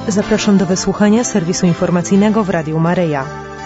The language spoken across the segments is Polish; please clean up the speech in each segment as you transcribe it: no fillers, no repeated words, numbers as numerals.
Zapraszam do wysłuchania serwisu informacyjnego w Radiu Maryja.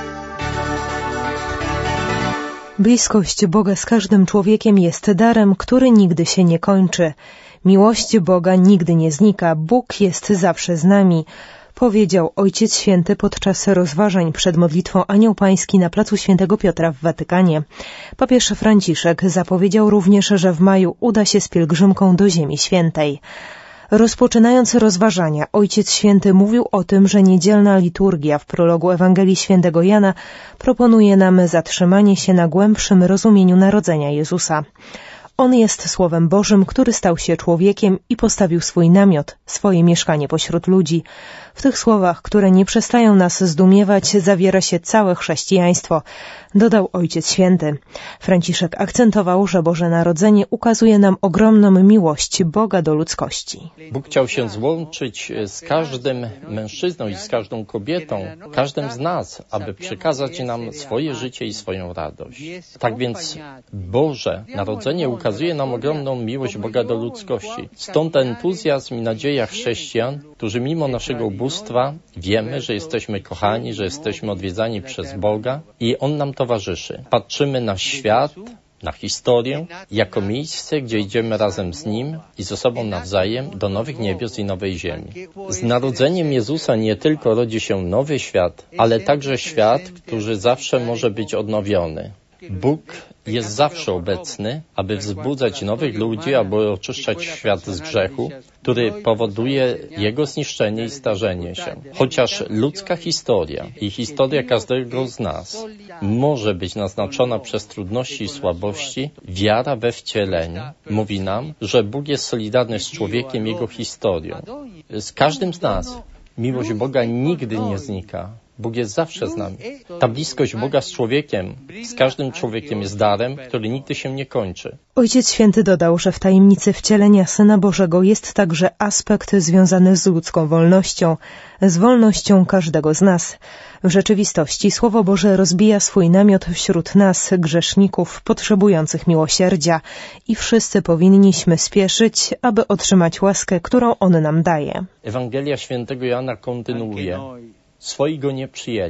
Bliskość Boga z każdym człowiekiem jest darem, który nigdy się nie kończy. Miłość Boga nigdy nie znika, Bóg jest zawsze z nami, powiedział Ojciec Święty podczas rozważań przed modlitwą Anioł Pański na placu Świętego Piotra w Watykanie. Papież Franciszek zapowiedział również, że w maju uda się z pielgrzymką do Ziemi Świętej. Rozpoczynając rozważania, Ojciec Święty mówił o tym, że niedzielna liturgia w prologu Ewangelii Świętego Jana proponuje nam zatrzymanie się na głębszym rozumieniu narodzenia Jezusa. On jest Słowem Bożym, który stał się człowiekiem i postawił swój namiot, swoje mieszkanie pośród ludzi. W tych słowach, które nie przestają nas zdumiewać, zawiera się całe chrześcijaństwo, dodał Ojciec Święty. Franciszek akcentował, że Boże Narodzenie ukazuje nam ogromną miłość Boga do ludzkości. Bóg chciał się złączyć z każdym mężczyzną i z każdą kobietą, każdym z nas, aby przekazać nam swoje życie i swoją radość. Tak więc Boże Narodzenie ukazuje nam ogromną miłość Boga do ludzkości. Stąd entuzjazm i nadzieja chrześcijan, którzy mimo naszego ubóstwa wiemy, że jesteśmy kochani, że jesteśmy odwiedzani przez Boga i On nam towarzyszy. Patrzymy na świat, na historię, jako miejsce, gdzie idziemy razem z Nim i ze sobą nawzajem do nowych niebios i nowej ziemi. Z narodzeniem Jezusa nie tylko rodzi się nowy świat, ale także świat, który zawsze może być odnowiony. Bóg jest zawsze obecny, aby wzbudzać nowych ludzi, aby oczyszczać świat z grzechu, który powoduje jego zniszczenie i starzenie się. Chociaż ludzka historia i historia każdego z nas może być naznaczona przez trudności i słabości, wiara we wcieleniu mówi nam, że Bóg jest solidarny z człowiekiem, jego historią. Z każdym z nas miłość Boga nigdy nie znika. Bóg jest zawsze z nami. Ta bliskość Boga z człowiekiem, z każdym człowiekiem jest darem, który nigdy się nie kończy. Ojciec Święty dodał, że w tajemnicy wcielenia Syna Bożego jest także aspekt związany z ludzką wolnością, z wolnością każdego z nas. W rzeczywistości Słowo Boże rozbija swój namiot wśród nas, grzeszników, potrzebujących miłosierdzia i wszyscy powinniśmy spieszyć, aby otrzymać łaskę, którą On nam daje. Ewangelia Świętego Jana kontynuuje. Swoi go nie przyjęli.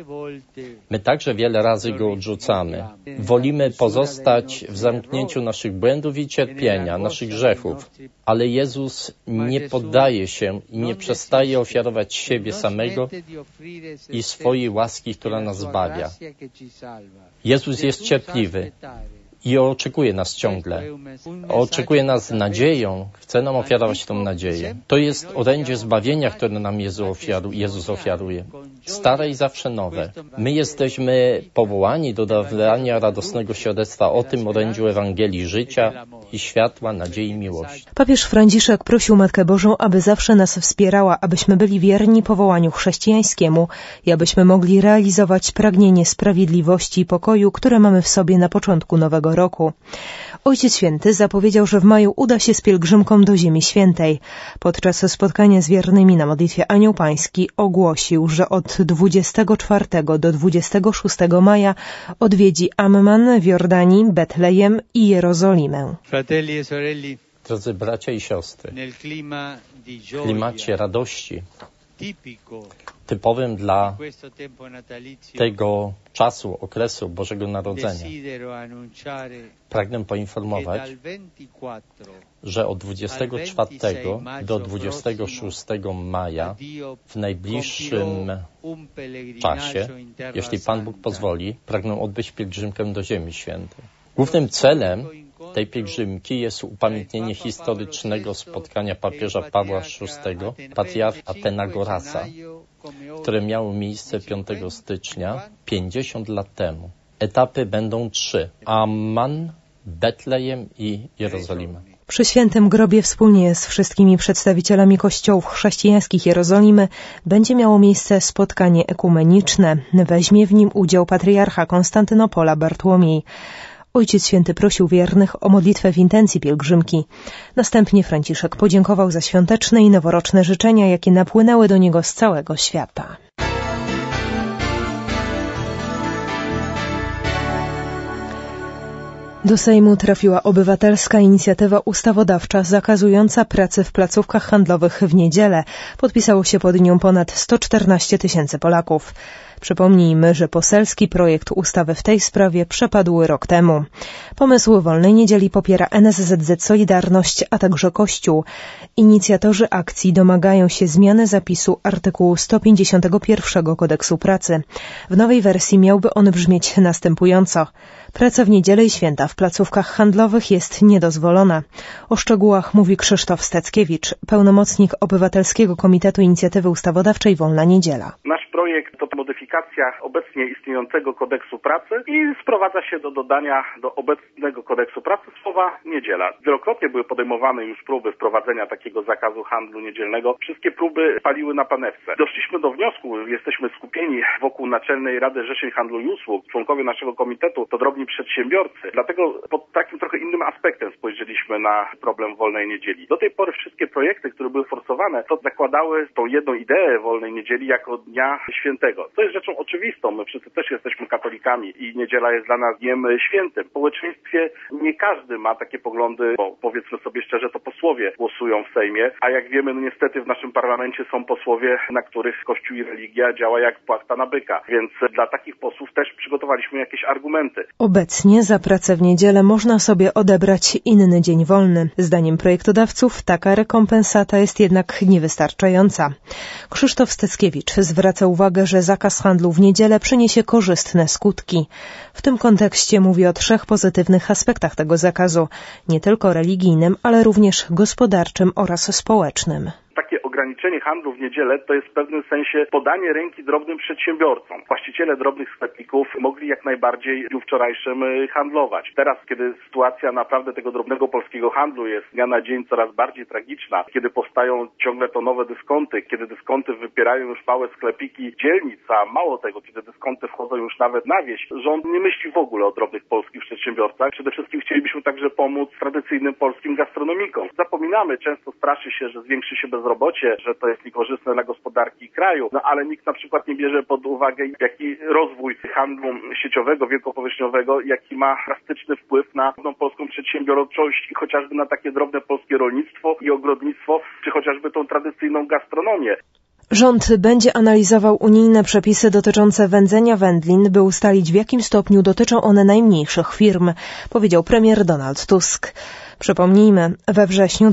My także wiele razy go odrzucamy. Wolimy pozostać w zamknięciu naszych błędów i cierpienia, naszych grzechów. Ale Jezus nie poddaje się i nie przestaje ofiarować siebie samego i swojej łaski, która nas zbawia. Jezus jest cierpliwy i oczekuje nas ciągle. Oczekuje nas z nadzieją, chce nam ofiarować tą nadzieję. To jest orędzie zbawienia, które nam Jezus ofiaruje. Stare i zawsze nowe. My jesteśmy powołani do dawania radosnego świadectwa o tym orędziu Ewangelii życia i światła, nadziei i miłości. Papież Franciszek prosił Matkę Bożą, aby zawsze nas wspierała, abyśmy byli wierni powołaniu chrześcijańskiemu i abyśmy mogli realizować pragnienie sprawiedliwości i pokoju, które mamy w sobie na początku nowego roku. Ojciec Święty zapowiedział, że w maju uda się z pielgrzymką do Ziemi Świętej. Podczas spotkania z wiernymi na modlitwie Anioł Pański ogłosił, że od 24 do 26 maja odwiedzi Amman w Jordanii, Betlejem i Jerozolimę. Drodzy bracia i siostry, w klimacie radości, typowym dla tego czasu, okresu Bożego Narodzenia, pragnę poinformować, że od 24 do 26 maja w najbliższym czasie, jeśli Pan Bóg pozwoli, pragnę odbyć pielgrzymkę do Ziemi Świętej. Głównym celem tej pielgrzymki jest upamiętnienie historycznego spotkania papieża Pawła VI, patriarcha Atenagorasa, które miało miejsce 5 stycznia 50 lat temu. Etapy będą 3. Amman, Betlejem i Jerozolima. Przy Świętym Grobie wspólnie z wszystkimi przedstawicielami kościołów chrześcijańskich Jerozolimy będzie miało miejsce spotkanie ekumeniczne. Weźmie w nim udział patriarcha Konstantynopola Bartłomiej. Ojciec Święty prosił wiernych o modlitwę w intencji pielgrzymki. Następnie Franciszek podziękował za świąteczne i noworoczne życzenia, jakie napłynęły do niego z całego świata. Do Sejmu trafiła obywatelska inicjatywa ustawodawcza zakazująca pracy w placówkach handlowych w niedzielę. Podpisało się pod nią ponad 114 000 Polaków. Przypomnijmy, że poselski projekt ustawy w tej sprawie przepadł rok temu. Pomysł wolnej niedzieli popiera NSZZ Solidarność, a także Kościół. Inicjatorzy akcji domagają się zmiany zapisu artykułu 151 Kodeksu Pracy. W nowej wersji miałby on brzmieć następująco. Praca w niedzielę i święta w placówkach handlowych jest niedozwolona. O szczegółach mówi Krzysztof Steckiewicz, pełnomocnik Obywatelskiego Komitetu Inicjatywy Ustawodawczej Wolna Niedziela. Nasz projekt to modyfikacja obecnie istniejącego kodeksu pracy i sprowadza się do dodania do obecnego kodeksu pracy słowa niedziela. Wielokrotnie były podejmowane już próby wprowadzenia takiego zakazu handlu niedzielnego. Wszystkie próby paliły na panewce. Doszliśmy do wniosku, jesteśmy skupieni wokół Naczelnej Rady Rzeczeń Handlu i Usług. Członkowie naszego komitetu to drobni przedsiębiorcy. Dlatego pod takim trochę innym aspektem spojrzeliśmy na problem wolnej niedzieli. Do tej pory wszystkie projekty, które były forsowane, to zakładały tą jedną ideę wolnej niedzieli jako dnia świętego. To jest rzeczą oczywistą. My wszyscy też jesteśmy katolikami i niedziela jest dla nas dniem świętym. W społeczeństwie nie każdy ma takie poglądy, bo powiedzmy sobie szczerze, to posłowie głosują w Sejmie, a jak wiemy, no niestety w naszym parlamencie są posłowie, na których Kościół i religia działa jak płachta na byka. Więc dla takich posłów też przygotowaliśmy jakieś argumenty. Obecnie za pracę w niedzielę można sobie odebrać inny dzień wolny. Zdaniem projektodawców taka rekompensata jest jednak niewystarczająca. Krzysztof Steckiewicz zwraca uwagę, że zakaz handlu w niedzielę przyniesie korzystne skutki. W tym kontekście mówi o 3 pozytywnych aspektach tego zakazu, nie tylko religijnym, ale również gospodarczym oraz społecznym. Takie ograniczenie handlu w niedzielę to jest w pewnym sensie podanie ręki drobnym przedsiębiorcom. Właściciele drobnych sklepików mogli jak najbardziej w dniu wczorajszym handlować. Teraz, kiedy sytuacja naprawdę tego drobnego polskiego handlu jest z dnia na dzień coraz bardziej tragiczna, kiedy powstają ciągle to nowe dyskonty, kiedy dyskonty wypierają już małe sklepiki dzielnic, a mało tego, kiedy dyskonty wchodzą już nawet na wieś, rząd nie myśli w ogóle o drobnych polskich przedsiębiorcach. Przede wszystkim chcielibyśmy także pomóc tradycyjnym polskim gastronomikom. Zapominamy, często straszy się, że zwiększy się bezrobocie, że to jest niekorzystne dla gospodarki kraju, no ale nikt na przykład nie bierze pod uwagę, jaki rozwój handlu sieciowego, wielkopowierzchniowego, jaki ma drastyczny wpływ na polską przedsiębiorczość i chociażby na takie drobne polskie rolnictwo i ogrodnictwo, czy chociażby tą tradycyjną gastronomię. Rząd będzie analizował unijne przepisy dotyczące wędzenia wędlin, by ustalić, w jakim stopniu dotyczą one najmniejszych firm, powiedział premier Donald Tusk. Przypomnijmy, we wrześniu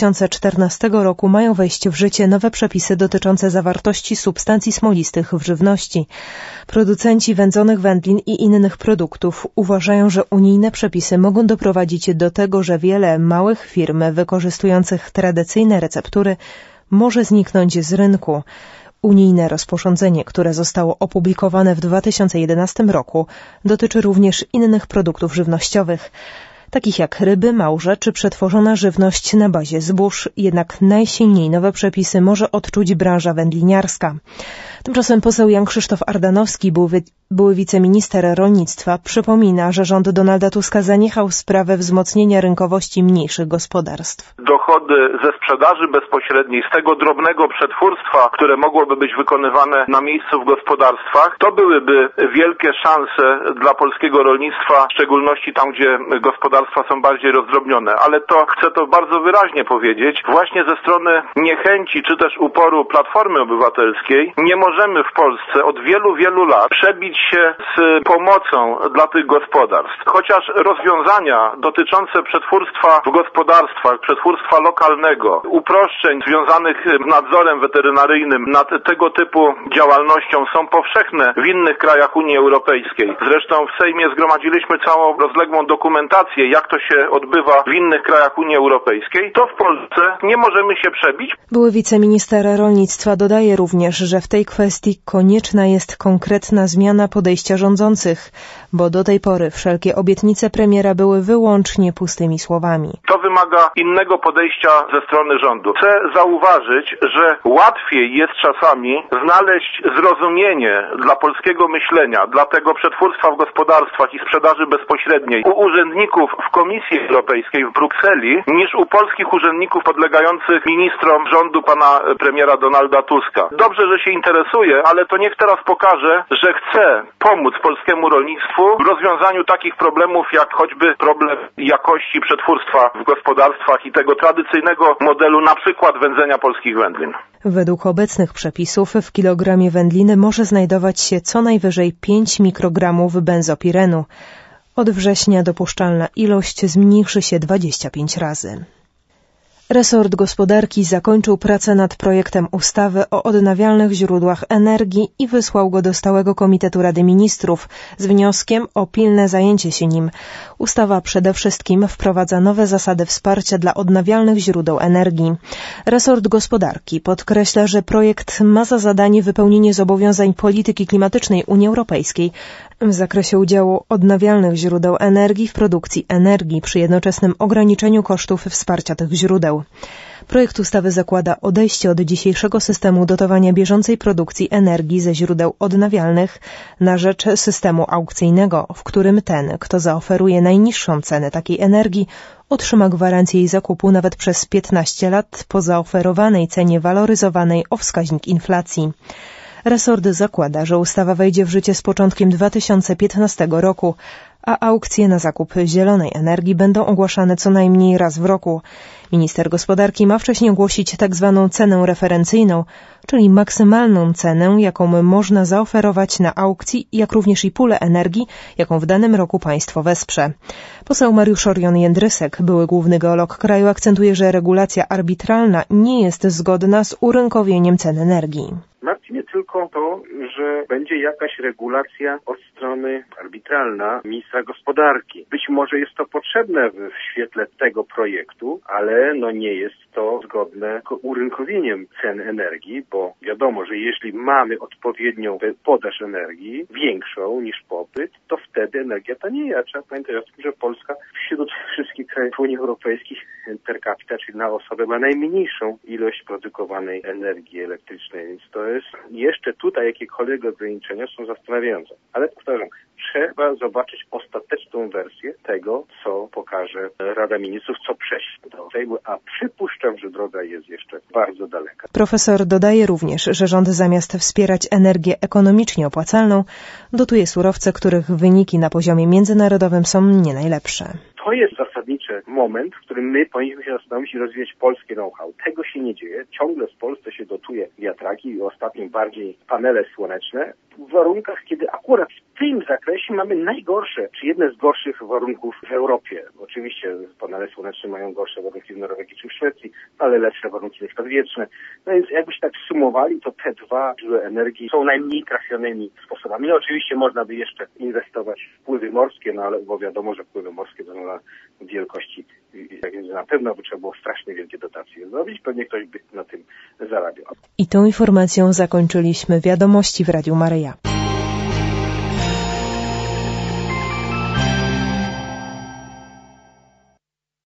2014 roku mają wejść w życie nowe przepisy dotyczące zawartości substancji smolistych w żywności. Producenci wędzonych wędlin i innych produktów uważają, że unijne przepisy mogą doprowadzić do tego, że wiele małych firm wykorzystujących tradycyjne receptury może zniknąć z rynku. Unijne rozporządzenie, które zostało opublikowane w 2011 roku, dotyczy również innych produktów żywnościowych, takich jak ryby, małże czy przetworzona żywność na bazie zbóż, jednak najsilniej nowe przepisy może odczuć branża wędliniarska. Tymczasem poseł Jan Krzysztof Ardanowski, były wiceminister rolnictwa, przypomina, że rząd Donalda Tuska zaniechał sprawę wzmocnienia rynkowości mniejszych gospodarstw. Dochody ze sprzedaży bezpośredniej, z tego drobnego przetwórstwa, które mogłoby być wykonywane na miejscu w gospodarstwach, to byłyby wielkie szanse dla polskiego rolnictwa, w szczególności tam, gdzie gospodarstwa są bardziej rozdrobnione. Ale chcę to bardzo wyraźnie powiedzieć, właśnie ze strony niechęci czy też uporu Platformy Obywatelskiej nie możemy w Polsce od wielu lat przebić się z pomocą dla tych gospodarstw. Chociaż rozwiązania dotyczące przetwórstwa w gospodarstwach, przetwórstwa lokalnego, uproszczeń związanych z nadzorem weterynaryjnym nad tego typu działalnością są powszechne w innych krajach Unii Europejskiej. Zresztą w Sejmie zgromadziliśmy całą rozległą dokumentację, jak to się odbywa w innych krajach Unii Europejskiej. To w Polsce nie możemy się przebić. Były wiceminister rolnictwa dodaje również, że w tej kwestii konieczna jest konkretna zmiana podejścia rządzących, bo do tej pory wszelkie obietnice premiera były wyłącznie pustymi słowami. To wymaga innego podejścia ze strony rządu. Chcę zauważyć, że łatwiej jest czasami znaleźć zrozumienie dla polskiego myślenia, dla tego przetwórstwa w gospodarstwach i sprzedaży bezpośredniej u urzędników w Komisji Europejskiej w Brukseli, niż u polskich urzędników podlegających ministrom rządu pana premiera Donalda Tuska. Dobrze, że się interesuje, ale to niech teraz pokaże, że chce naprawdę pomóc polskiemu rolnictwu w rozwiązaniu takich problemów, jak choćby problem jakości przetwórstwa w gospodarstwach i tego tradycyjnego modelu, na przykład wędzenia polskich wędlin. Według obecnych przepisów w kilogramie wędliny może znajdować się co najwyżej 5 mikrogramów benzopirenu. Od września dopuszczalna ilość zmniejszy się 25 razy. Resort Gospodarki zakończył pracę nad projektem ustawy o odnawialnych źródłach energii i wysłał go do Stałego Komitetu Rady Ministrów z wnioskiem o pilne zajęcie się nim. Ustawa przede wszystkim wprowadza nowe zasady wsparcia dla odnawialnych źródeł energii. Resort Gospodarki podkreśla, że projekt ma za zadanie wypełnienie zobowiązań polityki klimatycznej Unii Europejskiej w zakresie udziału odnawialnych źródeł energii w produkcji energii przy jednoczesnym ograniczeniu kosztów wsparcia tych źródeł. Projekt ustawy zakłada odejście od dzisiejszego systemu dotowania bieżącej produkcji energii ze źródeł odnawialnych na rzecz systemu aukcyjnego, w którym ten, kto zaoferuje najniższą cenę takiej energii, otrzyma gwarancję jej zakupu nawet przez 15 lat po zaoferowanej cenie waloryzowanej o wskaźnik inflacji. Resort zakłada, że ustawa wejdzie w życie z początkiem 2015 roku, a aukcje na zakup zielonej energii będą ogłaszane co najmniej raz w roku. Minister gospodarki ma wcześniej ogłosić tak zwaną cenę referencyjną, czyli maksymalną cenę, jaką można zaoferować na aukcji, jak również i pulę energii, jaką w danym roku państwo wesprze. Poseł Mariusz Orion-Jędrysek, były główny geolog kraju, akcentuje, że regulacja arbitralna nie jest zgodna z urynkowieniem cen energii. Martwi mnie tylko to, że będzie jakaś regulacja od strony arbitralna ministra gospodarki. Być może jest to potrzebne w świetle tego projektu, ale nie jest to zgodne z urynkowieniem cen energii, bo wiadomo, że jeśli mamy odpowiednią podaż energii, większą niż popyt, to wtedy energia tanieje. A trzeba pamiętać o tym, że Polska wśród wszystkich krajów Unii Europejskiej per capita, czyli na osobę, ma najmniejszą ilość produkowanej energii elektrycznej, więc to jest jeszcze tutaj jakiekolwiek ograniczenia są zastanawiające. Ale powtarzam, trzeba zobaczyć ostateczną wersję tego, co pokaże Rada Ministrów, co przejść do Sejmu, a przypuszczam, że droga jest jeszcze bardzo daleka. Profesor dodaje również, że rząd zamiast wspierać energię ekonomicznie opłacalną, dotuje surowce, których wyniki na poziomie międzynarodowym są nie najlepsze. To jest zasadniczy moment, w którym my powinniśmy się zastanowić i rozwijać polskie know-how. Tego się nie dzieje. Ciągle w Polsce się dotuje wiatraki i ostatnio bardziej panele słoneczne w warunkach, kiedy akurat w tym zakresie mamy najgorsze, czy jedne z gorszych warunków w Europie. Oczywiście panele słoneczne mają gorsze warunki w Norwegii czy w Szwecji, ale lepsze warunki na przykład wietrzne. No więc jakbyśmy tak sumowali, to te dwa źródła energii są najmniej trafionymi sposobami. No oczywiście można by jeszcze inwestować w pływy morskie, ale bo wiadomo, że pływy morskie to na wielkości, więc na pewno by trzeba było strasznie wielkie dotacje zrobić, pewnie ktoś by na tym zarabiał. I tą informacją zakończyliśmy Wiadomości w Radiu Maryja.